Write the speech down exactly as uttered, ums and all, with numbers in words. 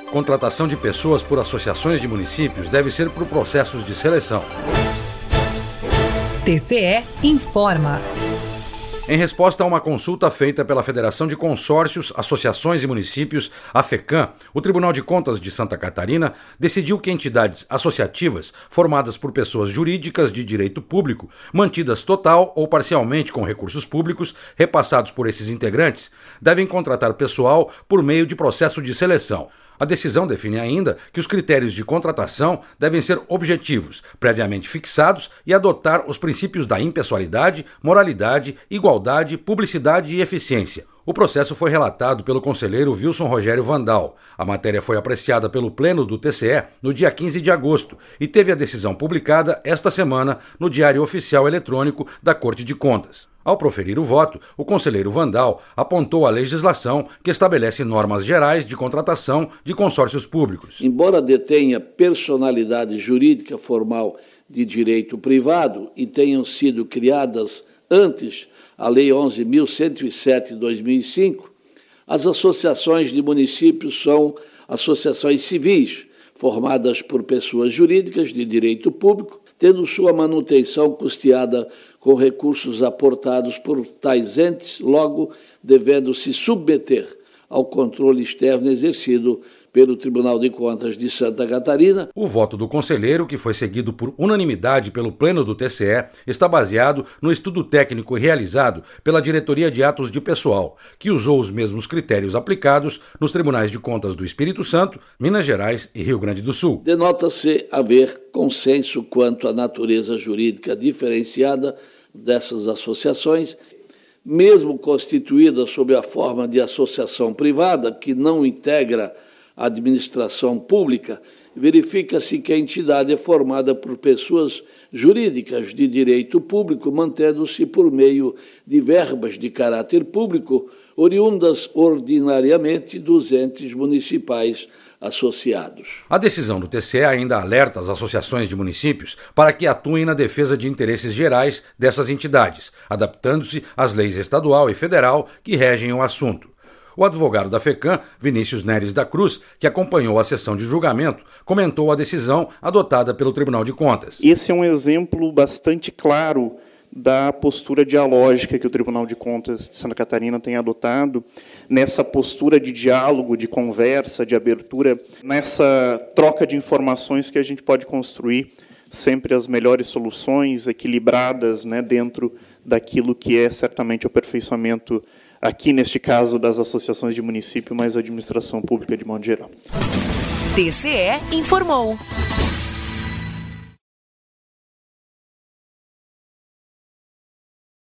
Contratação de pessoas por associações de municípios deve ser por processos de seleção. T C E informa. Em resposta a uma consulta feita pela Federação de Consórcios, Associações e Municípios, a FECAM, o Tribunal de Contas de Santa Catarina decidiu que entidades associativas formadas por pessoas jurídicas de direito público, mantidas total ou parcialmente com recursos públicos repassados por esses integrantes, devem contratar pessoal por meio de processo de seleção. A decisão define ainda que os critérios de contratação devem ser objetivos, previamente fixados e adotar os princípios da impessoalidade, moralidade, igualdade, publicidade e eficiência. O processo foi relatado pelo conselheiro Wilson Rogério Vandal. A matéria foi apreciada pelo Pleno do T C E no dia quinze de agosto e teve a decisão publicada esta semana no Diário Oficial Eletrônico da Corte de Contas. Ao proferir o voto, o conselheiro Vandal apontou a legislação que estabelece normas gerais de contratação de consórcios públicos. Embora detenha personalidade jurídica formal de direito privado e tenham sido criadas antes a Lei onze mil cento e sete de dois mil e cinco, as associações de municípios são associações civis, formadas por pessoas jurídicas de direito público, tendo sua manutenção custeada com recursos aportados por tais entes, logo devendo se submeter ao controle externo exercido pelo Tribunal de Contas de Santa Catarina. O voto do conselheiro, que foi seguido por unanimidade pelo Pleno do T C E, está baseado no estudo técnico realizado pela Diretoria de Atos de Pessoal, que usou os mesmos critérios aplicados nos Tribunais de Contas do Espírito Santo, Minas Gerais e Rio Grande do Sul. Denota-se haver consenso quanto à natureza jurídica diferenciada dessas associações, mesmo constituídas sob a forma de associação privada, que não integra a administração pública, verifica-se que a entidade é formada por pessoas jurídicas de direito público, mantendo-se por meio de verbas de caráter público, oriundas ordinariamente dos entes municipais associados. A decisão do T C E ainda alerta as associações de municípios para que atuem na defesa de interesses gerais dessas entidades, adaptando-se às leis estadual e federal que regem o assunto. O advogado da FECAM, Vinícius Neres da Cruz, que acompanhou a sessão de julgamento, comentou a decisão adotada pelo Tribunal de Contas. Esse é um exemplo bastante claro da postura dialógica que o Tribunal de Contas de Santa Catarina tem adotado, nessa postura de diálogo, de conversa, de abertura, nessa troca de informações que a gente pode construir sempre as melhores soluções equilibradas, né, dentro daquilo que é certamente o aperfeiçoamento, aqui neste caso, das associações de município, mas a administração pública de modo geral. T C E informou.